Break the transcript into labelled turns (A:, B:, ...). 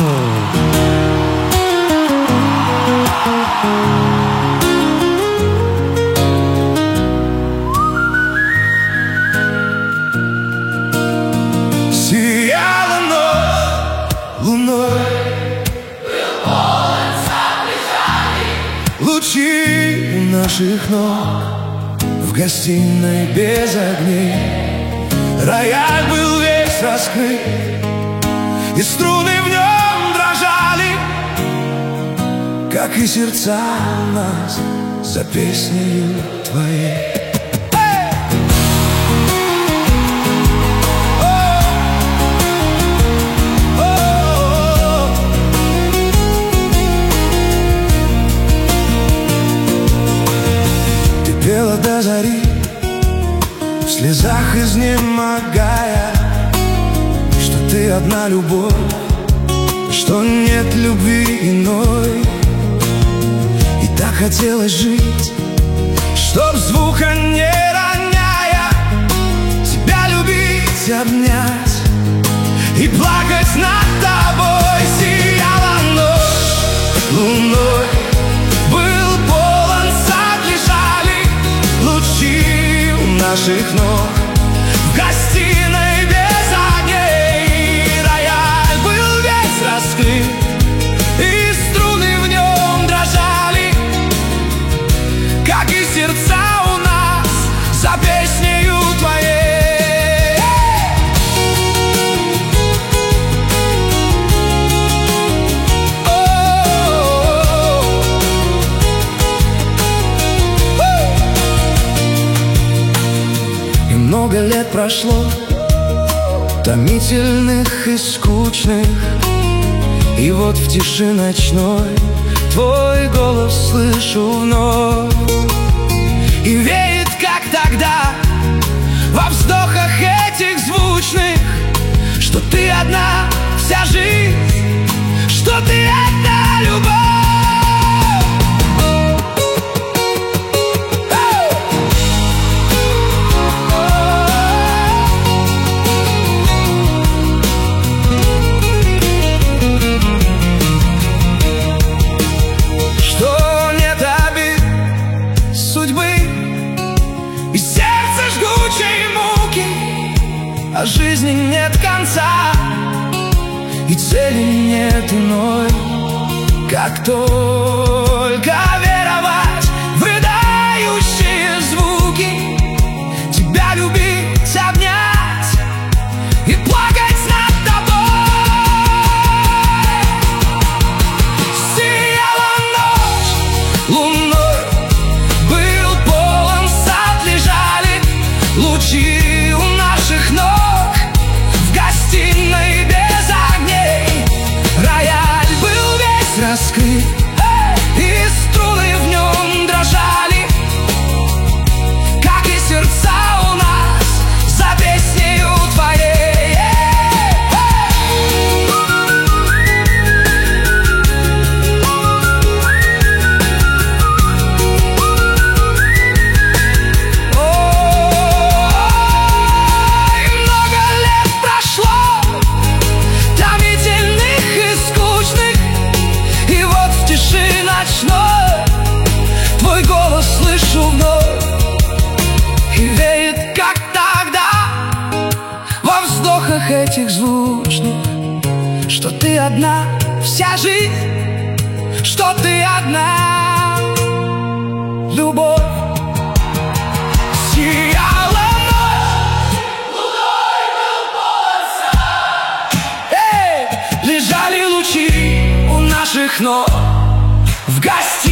A: Сияла ночь луной, был полон сад печали. Лучи у наших ног в гостиной без огней. Рояль был весь раскрыт, и струны в нем дрожали, как и сердца у нас за песнею твоей. Пела до зари, в слезах изнемогая, что ты одна любовь, что нет любви иной. И так хотелось жить, чтоб звука не роняя, тебя любить, обнять и плакать над тобой. Сияла ночь луной, наших ног в гостиной без огней. Рояль был весь раскрыт, и струны в нем дрожали, как и сердца у нас за песнею твоей. Много лет прошло, томительных и скучных, и вот в тиши ночной твой голос слышу вновь. И веет, как тогда, во вздохах этих звучных, что ты одна вся жизнь, что ты одна любовь. А жизни нет конца, и цели нет иной, как только веровать в рыдающие звуки, тебя любить, обнять и плакать над тобой. Сияла ночь луной, был полон сад, лежали лучи у наших ног. Раскрыт, и струны в нем дрожали, как и сердца у нас за песнею твоей. Ой, много лет прошло, томительных и скучных, и вот в тиши ночной твой голос слышу вновь. И веет, как тогда, во вздохах этих звучных, что ты одна вся жизнь, что ты одна любовь. Сияла ночь луной, был полон сад, лежали лучи у наших ног в гостиной.